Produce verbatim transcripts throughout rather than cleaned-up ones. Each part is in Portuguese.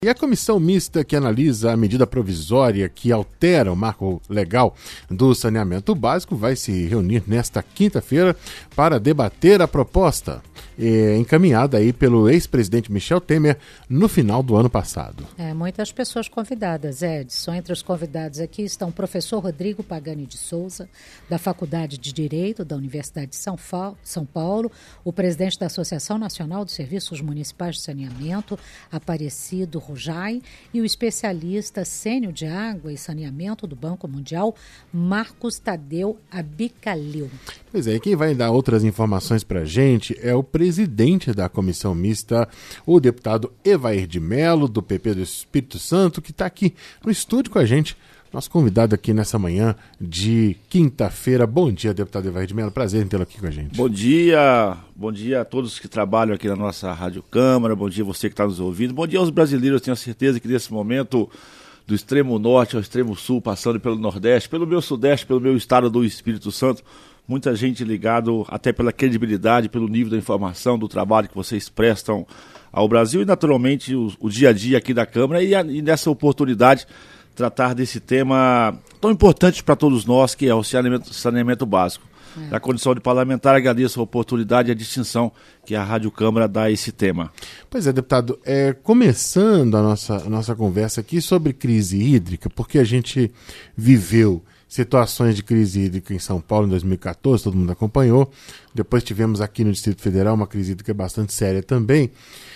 E a comissão mista que analisa a medida provisória que altera o marco legal do saneamento básico vai se reunir nesta quinta-feira para debater a proposta eh, encaminhada aí pelo ex-presidente Michel Temer no final do ano passado. É, muitas pessoas convidadas, Edson. Entre os convidados aqui estão o professor Rodrigo Pagani de Souza, da Faculdade de Direito da Universidade de São, Fa- São Paulo, o presidente da Associação Nacional dos Serviços Municipais de Saneamento, Aparecido Rujai, e o especialista sênior de água e saneamento do Banco Mundial, Marcos Tadeu Abicalil. Pois é, quem vai dar outras informações para a gente é o presidente da comissão mista, o deputado Evair de Mello, do P P do Espírito Santo, que está aqui no estúdio com a gente, nosso convidado aqui nessa manhã de quinta-feira. Bom dia, deputado Evair de Mello, prazer em tê-lo aqui com a gente. Bom dia, bom dia a todos que trabalham aqui na nossa Rádio Câmara, bom dia a você que está nos ouvindo, bom dia aos brasileiros. Eu tenho certeza que nesse momento, do extremo norte ao extremo sul, passando pelo nordeste, pelo meu sudeste, pelo meu estado do Espírito Santo, muita gente ligado até pela credibilidade, pelo nível da informação, do trabalho que vocês prestam ao Brasil e naturalmente o, o dia a dia aqui da Câmara e, a, e nessa oportunidade tratar desse tema tão importante para todos nós, que é o saneamento, saneamento básico. É. Na condição de parlamentar, agradeço a oportunidade e a distinção que a Rádio Câmara dá a esse tema. Pois é, deputado, é, começando a nossa, a nossa conversa aqui sobre crise hídrica, porque a gente viveu situações de crise hídrica em São Paulo em dois mil e catorze, todo mundo acompanhou. Depois tivemos aqui no Distrito Federal uma crise hídrica bastante séria também.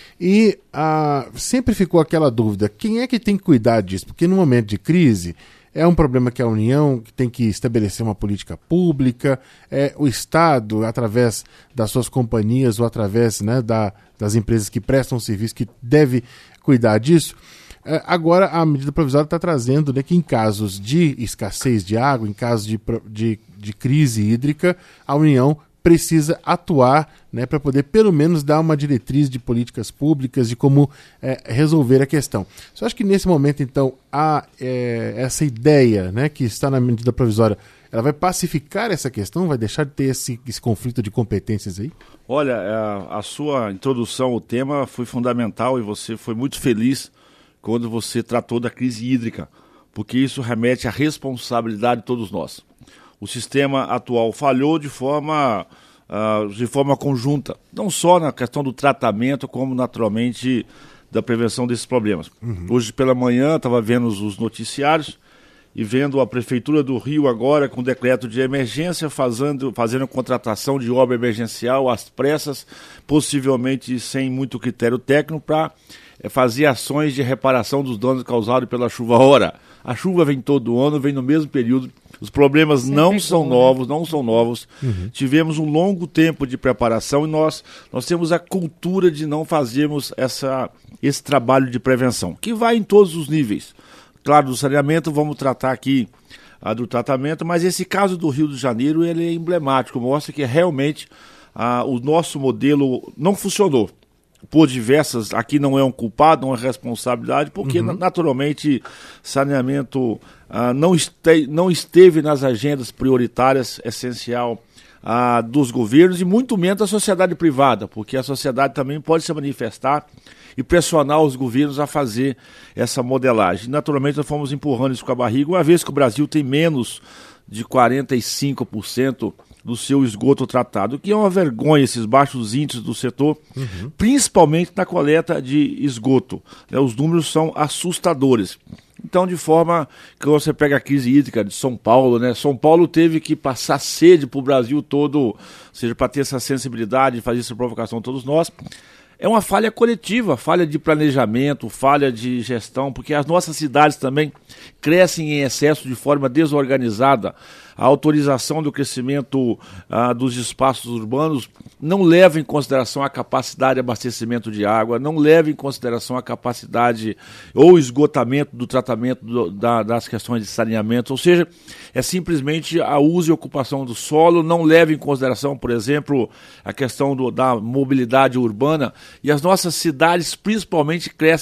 E ah, sempre ficou aquela dúvida, quem é que tem que cuidar disso? Porque no momento de crise é um problema que a União tem que estabelecer uma política pública, é o Estado, através das suas companhias ou através, né, da, das empresas que prestam serviço, que deve cuidar disso. É, agora a medida provisória está trazendo, né, que em casos de escassez de água, em casos de, de, de crise hídrica, a União precisa atuar, né, para poder pelo menos dar uma diretriz de políticas públicas, de como é, resolver a questão. Você acha que nesse momento, então, há é, essa ideia, né, que está na medida provisória, ela vai pacificar essa questão, vai deixar de ter esse, esse conflito de competências aí? Olha, a, a sua introdução ao tema foi fundamental e você foi muito feliz quando você tratou da crise hídrica, porque isso remete à responsabilidade de todos nós. O sistema atual falhou de forma, uh, de forma conjunta, não só na questão do tratamento, como naturalmente da prevenção desses problemas. Uhum. Hoje pela manhã estava vendo os noticiários e vendo a Prefeitura do Rio agora com decreto de emergência, fazendo, fazendo contratação de obra emergencial às pressas, possivelmente sem muito critério técnico, para é, fazer ações de reparação dos danos causados pela chuva. Ora, a chuva vem todo ano, vem no mesmo período. Os problemas Sempre não são bom, novos, né? não são novos. Uhum. Tivemos um longo tempo de preparação e nós, nós temos a cultura de não fazermos essa, esse trabalho de prevenção, que vai em todos os níveis. Claro, do saneamento, vamos tratar aqui ah, do tratamento, mas esse caso do Rio de Janeiro ele é emblemático, mostra que realmente ah, o nosso modelo não funcionou. Por diversas, aqui não é um culpado, não é responsabilidade, porque uhum. naturalmente saneamento ah, não, este, não esteve nas agendas prioritárias essencial ah, dos governos e muito menos da sociedade privada, porque a sociedade também pode se manifestar e pressionar os governos a fazer essa modelagem. Naturalmente nós fomos empurrando isso com a barriga, uma vez que o Brasil tem menos de quarenta e cinco por cento do seu esgoto tratado, o que é uma vergonha, esses baixos índices do setor, uhum. principalmente na coleta de esgoto. Né, os números são assustadores. Então, de forma que você pega a crise hídrica de São Paulo, né? São Paulo teve que passar sede para o Brasil todo, ou seja, para ter essa sensibilidade, fazer essa provocação a todos nós. É uma falha coletiva, falha de planejamento, falha de gestão, porque as nossas cidades também crescem em excesso de forma desorganizada. A autorização do crescimento ah, dos espaços urbanos não leva em consideração a capacidade de abastecimento de água, não leva em consideração a capacidade ou esgotamento do tratamento do, da, das questões de saneamento, ou seja, é simplesmente a uso e ocupação do solo, não leva em consideração, por exemplo, a questão do, da mobilidade urbana, e as nossas cidades principalmente crescem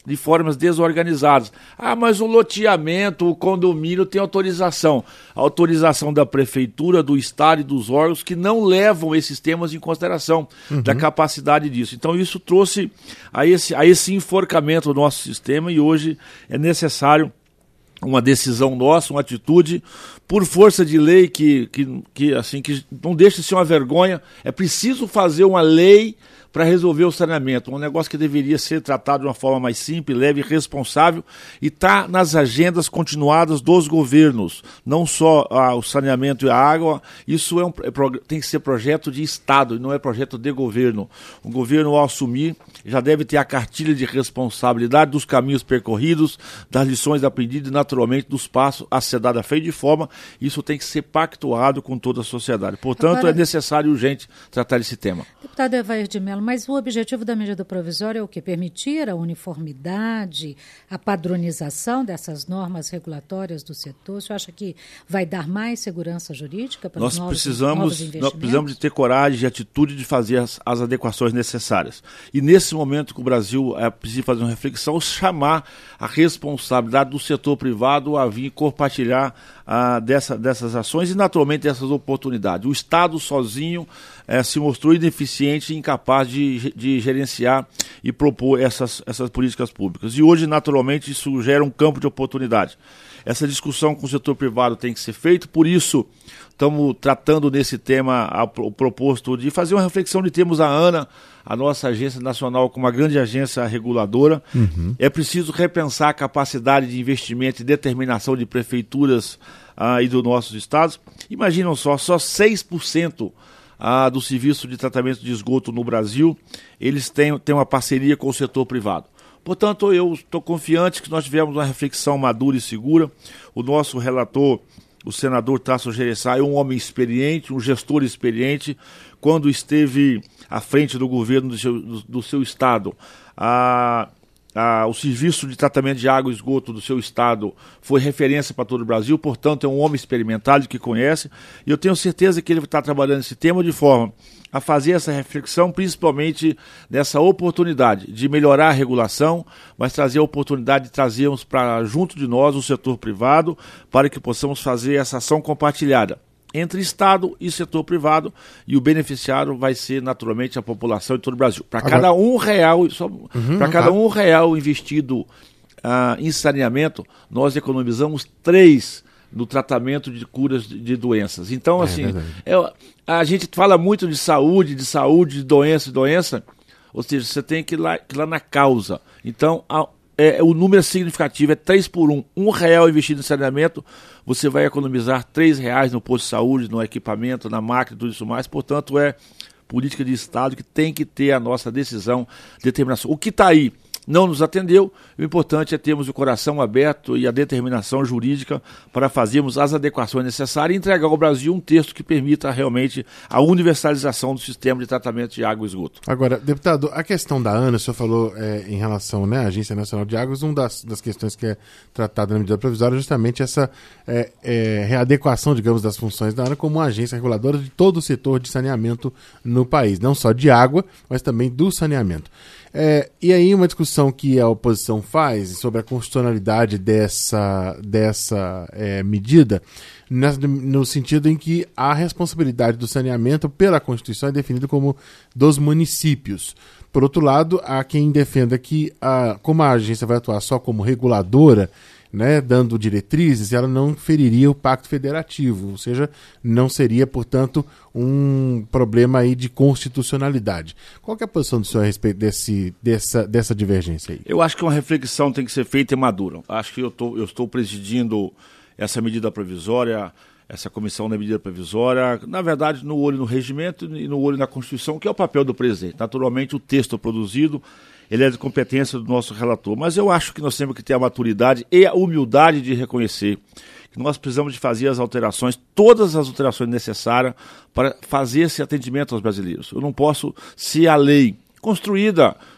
de formas desorganizadas. Ah, mas o loteamento, o condomínio tem autorização. A autorização da prefeitura, do estado e dos órgãos que não levam esses temas em consideração, uhum. da capacidade disso. Então isso trouxe a esse, a esse enforcamento do nosso sistema e hoje é necessário uma decisão nossa, uma atitude, por força de lei que, que, que, assim, que não deixa de ser uma vergonha. É preciso fazer uma lei para resolver o saneamento, um negócio que deveria ser tratado de uma forma mais simples, leve e responsável, e está nas agendas continuadas dos governos, não só ah, o saneamento e a água. Isso é um, é, tem que ser projeto de Estado, e não é projeto de governo. O governo, ao assumir, já deve ter a cartilha de responsabilidade dos caminhos percorridos, das lições aprendidas e, naturalmente, dos passos a ser dado a feio de forma. Isso tem que ser pactuado com toda a sociedade. Portanto, Agora, é necessário e urgente tratar esse tema. Deputado Evair de Mello, mas o objetivo da medida provisória é o quê? Permitir a uniformidade, a padronização dessas normas regulatórias do setor? O senhor acha que vai dar mais segurança jurídica para nós os novos, precisamos, novos investimentos? Nós precisamos de ter coragem e atitude de fazer as, as adequações necessárias. E nesse momento que o Brasil é preciso fazer uma reflexão, chamar a responsabilidade do setor privado a vir compartilhar ah, dessa, dessas ações e, naturalmente, dessas oportunidades. O Estado sozinho eh, se mostrou ineficiente e incapaz de, de gerenciar e propor essas, essas políticas públicas. E hoje, naturalmente, isso gera um campo de oportunidade. Essa discussão com o setor privado tem que ser feita, por isso estamos tratando nesse tema a, o proposto de fazer uma reflexão de termos a ANA, a nossa agência nacional, como uma grande agência reguladora. Uhum. É preciso repensar a capacidade de investimento e determinação de prefeituras ah, e dos nossos estados. Imaginam só, só seis por cento ah, do serviço de tratamento de esgoto no Brasil, eles têm, têm uma parceria com o setor privado. Portanto, eu estou confiante que nós tivemos uma reflexão madura e segura. O nosso relator, o senador Tasso Gereissati, é um homem experiente, um gestor experiente. Quando esteve à frente do governo do seu, do, do seu estado, a, a, o serviço de tratamento de água e esgoto do seu estado foi referência para todo o Brasil. Portanto, é um homem experimentado que conhece. E eu tenho certeza que ele está trabalhando esse tema de forma a fazer essa reflexão, principalmente nessa oportunidade de melhorar a regulação, mas trazer a oportunidade de trazermos para junto de nós o setor privado para que possamos fazer essa ação compartilhada entre Estado e setor privado, e o beneficiário vai ser naturalmente a população de todo o Brasil. Para cada um real, só, uhum, para cada um real investido ah, em saneamento, nós economizamos três no tratamento de curas de doenças. Então, é, assim, é, a gente fala muito de saúde, de saúde, de doença, de doença, ou seja, você tem que ir lá, que ir lá na causa. Então, a, é, o número significativo é três por um. Um real investido em saneamento, você vai economizar três reais no posto de saúde, no equipamento, na máquina, tudo isso mais. Portanto, é política de Estado que tem que ter a nossa decisão, determinação. O que está aí não nos atendeu, o importante é termos o coração aberto e a determinação jurídica para fazermos as adequações necessárias e entregar ao Brasil um texto que permita realmente a universalização do sistema de tratamento de água e esgoto. Agora, deputado, a questão da ANA, o senhor falou é, em relação, né, à Agência Nacional de Águas, uma das, das questões que é tratada na medida provisória é justamente essa é, é, readequação, digamos, das funções da ANA como uma agência reguladora de todo o setor de saneamento no país, não só de água, mas também do saneamento. É, e aí uma discussão que a oposição faz sobre a constitucionalidade dessa, dessa é, medida, no sentido em que a responsabilidade do saneamento pela Constituição é definida como dos municípios. Por outro lado, há quem defenda que, a, como a agência vai atuar só como reguladora, né, dando diretrizes, ela não feriria o Pacto Federativo, ou seja, não seria, portanto, um problema aí de constitucionalidade. Qual que é a posição do senhor a respeito desse, dessa, dessa divergência aí? Eu acho que uma reflexão tem que ser feita e madura. Acho que eu, tô, eu estou presidindo essa medida provisória, essa comissão da medida provisória, na verdade, no olho no regimento e no olho na Constituição, que é o papel do presidente. Naturalmente, o texto produzido, ele é de competência do nosso relator, mas eu acho que nós temos que ter a maturidade e a humildade de reconhecer que nós precisamos de fazer as alterações, todas as alterações necessárias para fazer esse atendimento aos brasileiros. Eu não posso, se a lei construída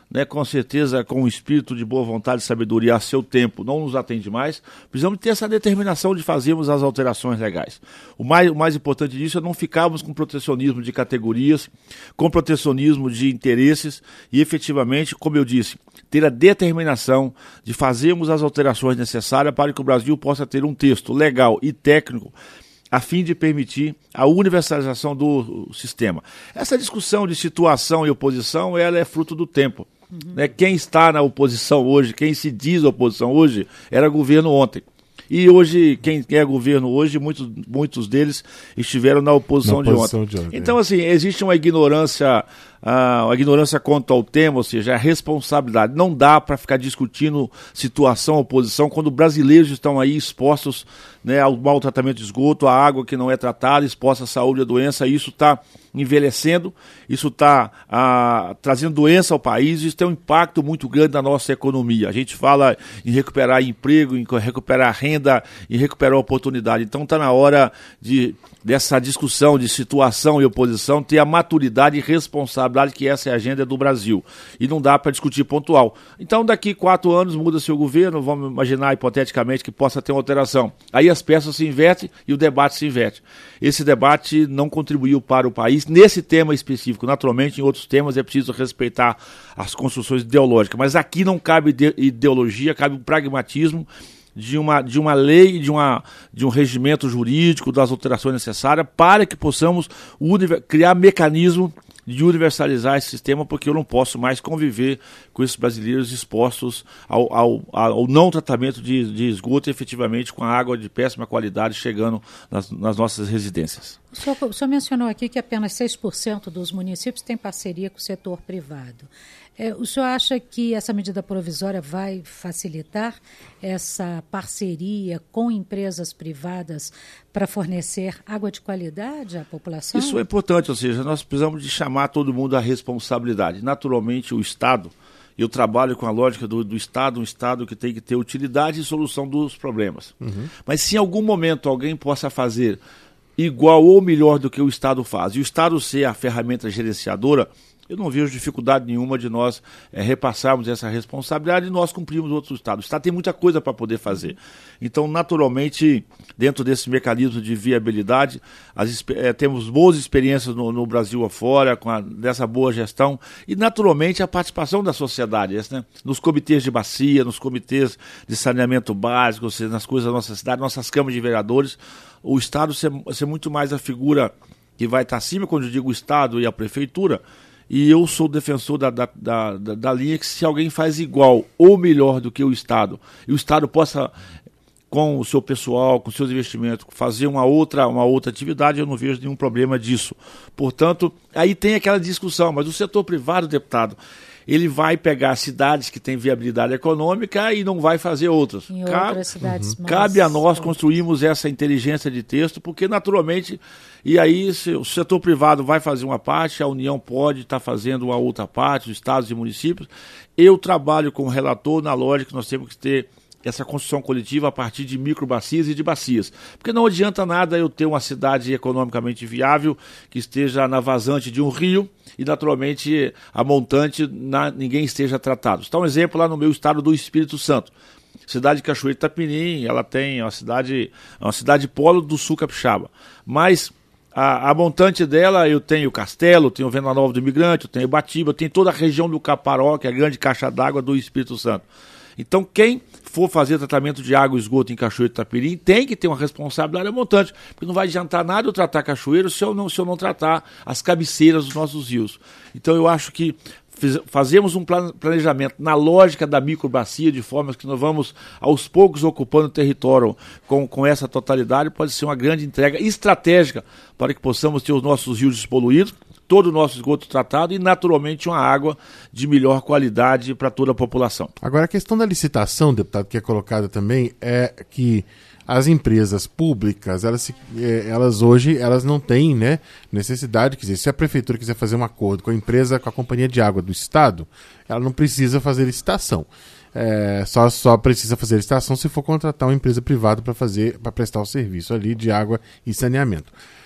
né, com certeza com um espírito de boa vontade e sabedoria a seu tempo, não nos atende mais, precisamos ter essa determinação de fazermos as alterações legais. O mais, o mais importante disso é não ficarmos com protecionismo de categorias, com protecionismo de interesses e efetivamente, como eu disse, ter a determinação de fazermos as alterações necessárias para que o Brasil possa ter um texto legal e técnico a fim de permitir a universalização do sistema. Essa discussão de situação e oposição, ela é fruto do tempo. Uhum. Né? Quem está na oposição hoje, quem se diz oposição hoje, era governo ontem. E hoje, quem é governo hoje, muitos, muitos deles estiveram na oposição, na oposição de, ontem. de ontem. Então, assim, existe uma ignorância, uh, uma ignorância quanto ao tema, ou seja, a responsabilidade. Não dá para ficar discutindo situação, oposição, quando brasileiros estão aí expostos, né, ao maltratamento de esgoto, à água que não é tratada, exposta à saúde e à doença. Isso está envelhecendo, isso está uh, trazendo doença ao país, isso tem um impacto muito grande na nossa economia. A gente fala em recuperar emprego, em recuperar renda, em recuperar oportunidade. Então está na hora de, dessa discussão de situação e oposição ter a maturidade e responsabilidade que essa é a agenda do Brasil. E não dá para discutir pontual. Então daqui quatro anos muda-se o governo, vamos imaginar hipoteticamente que possa ter uma alteração. Aí as peças se invertem e o debate se inverte. Esse debate não contribuiu para o país nesse tema específico. Naturalmente, em outros temas é preciso respeitar as construções ideológicas, mas aqui não cabe ideologia, cabe um pragmatismo de uma, de uma lei, de, uma, de um regimento jurídico, das alterações necessárias para que possamos criar mecanismo de universalizar esse sistema, porque eu não posso mais conviver com esses brasileiros expostos ao, ao, ao não tratamento de, de esgoto, efetivamente com a água de péssima qualidade chegando nas, nas nossas residências. O senhor, o senhor mencionou aqui que apenas seis por cento dos municípios têm parceria com o setor privado. É, o senhor acha que essa medida provisória vai facilitar essa parceria com empresas privadas para fornecer água de qualidade à população? Isso é importante, ou seja, nós precisamos de chamar todo mundo à responsabilidade. Naturalmente, o Estado, eu trabalho com a lógica do, do Estado, um Estado que tem que ter utilidade e solução dos problemas. Uhum. Mas se em algum momento alguém possa fazer igual ou melhor do que o Estado faz, e o Estado ser a ferramenta gerenciadora, eu não vejo dificuldade nenhuma de nós é, repassarmos essa responsabilidade e nós cumprirmos outros estados. O Estado tem muita coisa para poder fazer. Então, naturalmente, dentro desse mecanismo de viabilidade, as, é, temos boas experiências no, no Brasil afora, com a, dessa boa gestão, e, naturalmente, a participação da sociedade, né? Nos comitês de bacia, nos comitês de saneamento básico, ou seja, nas coisas da nossa cidade, nossas câmaras de vereadores, o Estado ser, ser muito mais a figura que vai estar acima, quando eu digo o Estado e a Prefeitura. E eu sou defensor da, da, da, da linha que se alguém faz igual ou melhor do que o Estado, e o Estado possa, com o seu pessoal, com seus investimentos, fazer uma outra, uma outra atividade, eu não vejo nenhum problema disso. Portanto, aí tem aquela discussão, mas o setor privado, deputado, ele vai pegar cidades que têm viabilidade econômica e não vai fazer outras. Em cabe, outras cidades uhum. cabe a nós construirmos essa inteligência de texto, porque naturalmente, e aí se o setor privado vai fazer uma parte, a União pode estar fazendo uma outra parte, os estados e municípios. Eu trabalho como relator na lógica que nós temos que ter essa construção coletiva a partir de microbacias e de bacias. Porque não adianta nada eu ter uma cidade economicamente viável que esteja na vazante de um rio e, naturalmente, a montante na, ninguém esteja tratado. Está um exemplo lá no meu estado do Espírito Santo. Cidade de Cachoeira de Itapinim, ela tem uma cidade, uma cidade polo do sul capixaba. Mas a, a montante dela, eu tenho Castelo, tenho Venda Nova do Imigrante, eu tenho Batiba, eu tenho toda a região do Caparó, que é a grande caixa d'água do Espírito Santo. Então, quem for fazer tratamento de água e esgoto em Cachoeira de Itapirim tem que ter uma responsabilidade montante, porque não vai adiantar nada eu tratar cachoeiro se eu não, se eu não tratar as cabeceiras dos nossos rios. Então, eu acho que fazemos um planejamento na lógica da microbacia, de forma que nós vamos aos poucos ocupando o território com, com essa totalidade, pode ser uma grande entrega estratégica para que possamos ter os nossos rios despoluídos, todo o nosso esgoto tratado e, naturalmente, uma água de melhor qualidade para toda a população. Agora, a questão da licitação, deputado, que é colocada também, é que as empresas públicas, elas, se, elas hoje elas não têm, né, necessidade, quer dizer, se a prefeitura quiser fazer um acordo com a empresa, com a companhia de água do Estado, ela não precisa fazer licitação. É, só, só precisa fazer licitação se for contratar uma empresa privada para fazer, para prestar o serviço ali de água e saneamento.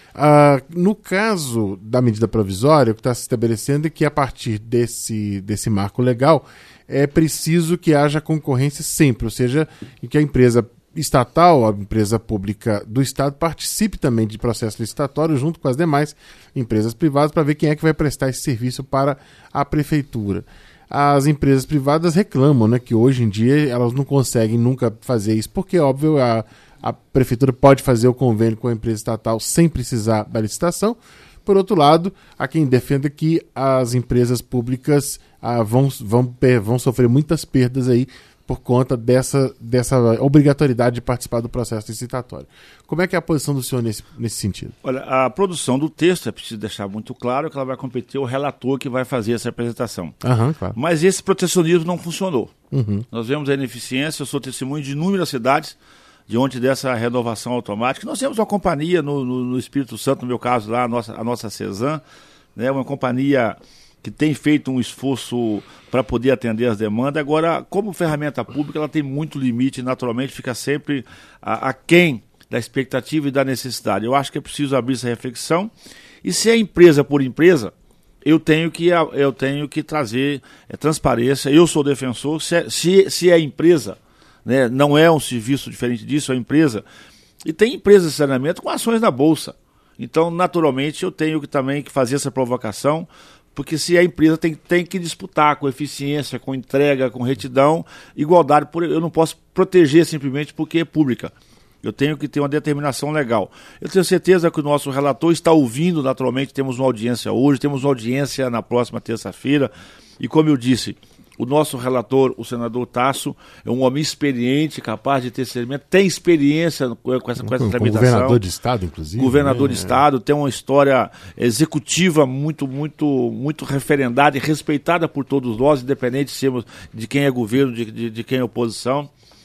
Ah, no caso da medida provisória, o que está se estabelecendo é que a partir desse, desse marco legal é preciso que haja concorrência sempre, ou seja, em que a empresa estatal, a empresa pública do Estado, participe também de processo licitatório junto com as demais empresas privadas para ver quem é que vai prestar esse serviço para a prefeitura. As empresas privadas reclamam, né, que hoje em dia elas não conseguem nunca fazer isso, porque, óbvio, a, a prefeitura pode fazer o convênio com a empresa estatal sem precisar da licitação. Por outro lado, há quem defenda que as empresas públicas ah, vão, vão, vão sofrer muitas perdas aí por conta dessa, dessa obrigatoriedade de participar do processo licitatório. Como é que é a posição do senhor nesse, nesse sentido? Olha, a produção do texto, é preciso deixar muito claro que ela vai competir ao relator que vai fazer essa apresentação. Uhum, claro. Mas esse protecionismo não funcionou. Uhum. Nós vemos a ineficiência, eu sou testemunho de inúmeras cidades diante dessa renovação automática. Nós temos uma companhia no, no, no Espírito Santo, no meu caso lá, a nossa, a nossa Cezan, né, uma companhia que tem feito um esforço para poder atender as demandas. Agora, como ferramenta pública, ela tem muito limite, naturalmente fica sempre aquém da expectativa e da necessidade. Eu acho que é preciso abrir essa reflexão. E se é empresa por empresa, eu tenho que, eu tenho que trazer é, transparência. Eu sou defensor. Se é, se, se é empresa, né, não é um serviço diferente disso, é empresa. E tem empresas de saneamento com ações na Bolsa. Então, naturalmente, eu tenho que também que fazer essa provocação, porque se a empresa tem, tem que disputar com eficiência, com entrega, com retidão, igualdade, por, eu não posso proteger simplesmente porque é pública. Eu tenho que ter uma determinação legal. Eu tenho certeza que o nosso relator está ouvindo, naturalmente, temos uma audiência hoje, temos uma audiência na próxima terça-feira, e como eu disse, o nosso relator, o senador Tasso, é um homem experiente, capaz de ter discernimento, tem experiência com essa, com essa com, tramitação. Governador de Estado, inclusive. Governador né? de Estado, tem uma história executiva muito, muito, muito referendada e respeitada por todos nós, independente de, sermos, de quem é governo, de, de, de quem é oposição.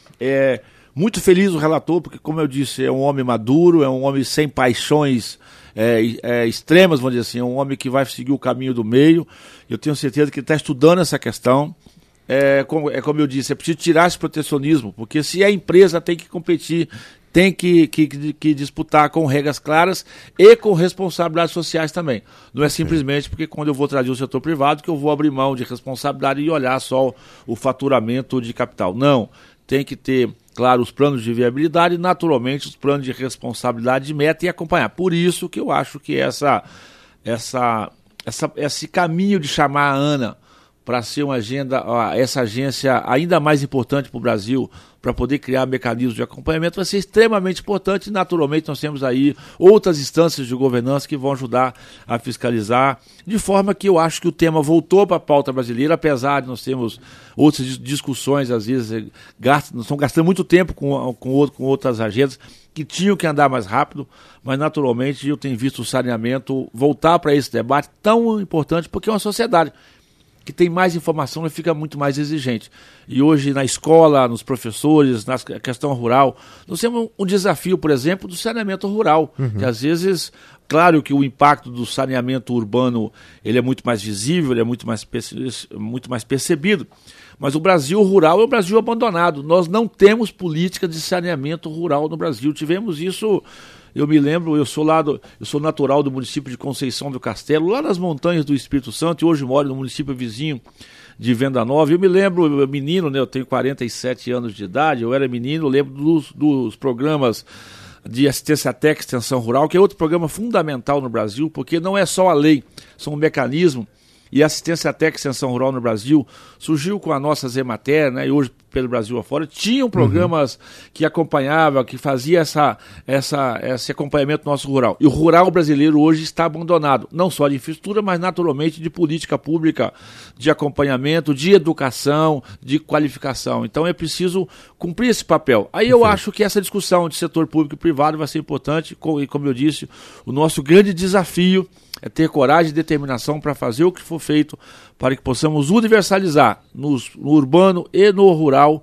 É muito feliz o relator, porque, como eu disse, é um homem maduro, é um homem sem paixões É, é, extremas, vamos dizer assim, é um homem que vai seguir o caminho do meio. Eu tenho certeza que ele está estudando essa questão. É como, é como eu disse, é preciso tirar esse protecionismo, porque se a empresa tem que competir, tem que, que, que disputar com regras claras e com responsabilidades sociais também. Não é simplesmente porque quando eu vou trazer o setor privado que eu vou abrir mão de responsabilidade e olhar só o faturamento de capital. Não, tem que ter, claro, os planos de viabilidade e, naturalmente, os planos de responsabilidade de meta e acompanhar. Por isso que eu acho que essa, essa, essa, esse caminho de chamar a ANA para ser uma agenda, essa agência ainda mais importante para o Brasil, para poder criar mecanismos de acompanhamento, vai ser extremamente importante. E, naturalmente, nós temos aí outras instâncias de governança que vão ajudar a fiscalizar, de forma que eu acho que o tema voltou para a pauta brasileira, apesar de nós termos outras discussões, às vezes, gastam, nós estamos gastando muito tempo com, com, outro, com outras agendas que tinham que andar mais rápido, mas, naturalmente, eu tenho visto o saneamento voltar para esse debate tão importante, porque é uma sociedade que tem mais informação e fica muito mais exigente. E hoje, na escola, nos professores, na questão rural, nós temos um desafio, por exemplo, do saneamento rural, uhum. que às vezes, claro que o impacto do saneamento urbano ele é muito mais visível, ele é muito mais, muito mais percebido, mas o Brasil rural é o Brasil abandonado. Nós não temos política de saneamento rural no Brasil. Tivemos isso... Eu me lembro, eu sou, lá do, eu sou natural do município de Conceição do Castelo, lá nas montanhas do Espírito Santo, e hoje moro no município vizinho de Venda Nova. Eu me lembro, eu, menino, né, eu tenho quarenta e sete anos de idade, eu era menino, eu lembro dos, dos programas de assistência técnica e extensão rural, que é outro programa fundamental no Brasil, porque não é só a lei, são um mecanismo. E a assistência técnica e extensão rural no Brasil surgiu com a nossa Zemater, né, e hoje pelo Brasil afora, tinham programas uhum. que acompanhavam, que faziam essa, essa, esse acompanhamento nosso rural. E o rural brasileiro hoje está abandonado, não só de infraestrutura, mas naturalmente de política pública, de acompanhamento, de educação, de qualificação. Então é preciso cumprir esse papel. Aí eu uhum. acho que essa discussão de setor público e privado vai ser importante, e como eu disse, o nosso grande desafio é ter coragem e determinação para fazer o que for feito para que possamos universalizar nos, no urbano e no rural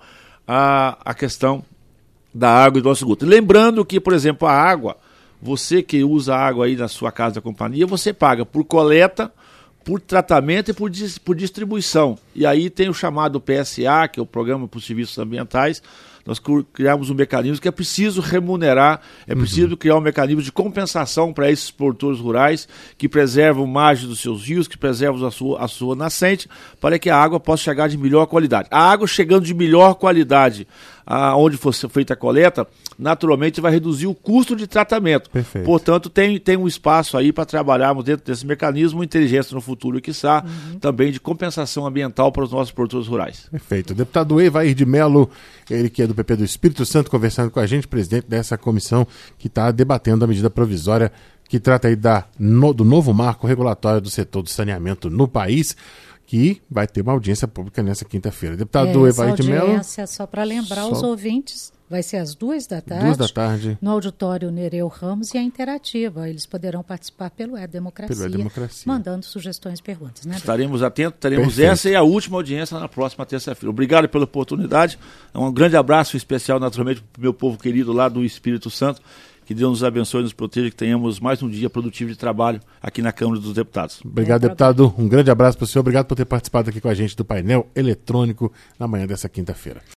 a, a questão da água e do nosso esgoto. Lembrando que, por exemplo, a água, você que usa água aí na sua casa da companhia, você paga por coleta, por tratamento e por, dis, por distribuição. E aí tem o chamado P S A, que é o Programa por Serviços Ambientais. Nós criamos um mecanismo que é preciso remunerar, é preciso uhum. criar um mecanismo de compensação para esses produtores rurais que preservam margem dos seus rios, que preservam a sua, a sua nascente, para que a água possa chegar de melhor qualidade. A água chegando de melhor qualidade aonde for feita a coleta, naturalmente vai reduzir o custo de tratamento. Perfeito. Portanto, tem, tem um espaço aí para trabalharmos dentro desse mecanismo, inteligência no futuro, quiçá, uhum. também de compensação ambiental para os nossos produtores rurais. Perfeito. O deputado Evair de Mello, ele que é do P P do Espírito Santo, conversando com a gente, presidente dessa comissão que está debatendo a medida provisória que trata aí da, no, do novo marco regulatório do setor do saneamento no país, que vai ter uma audiência pública nessa quinta-feira. Deputado é, Evair de Mello. Audiência, só para lembrar só... os ouvintes, vai ser às duas da tarde. Duas da tarde. No auditório Nereu Ramos, e é interativa. Eles poderão participar pelo E-Democracia, pelo E-Democracia, mandando sugestões e perguntas. Né? Estaremos atentos, teremos Perfeito. Essa e a última audiência na próxima terça-feira. Obrigado pela oportunidade. Um grande abraço especial, naturalmente, para o meu povo querido lá do Espírito Santo. Que Deus nos abençoe e nos proteja, que tenhamos mais um dia produtivo de trabalho aqui na Câmara dos Deputados. Obrigado, é, deputado. Um grande abraço para o senhor. Obrigado por ter participado aqui com a gente do painel eletrônico na manhã dessa quinta-feira.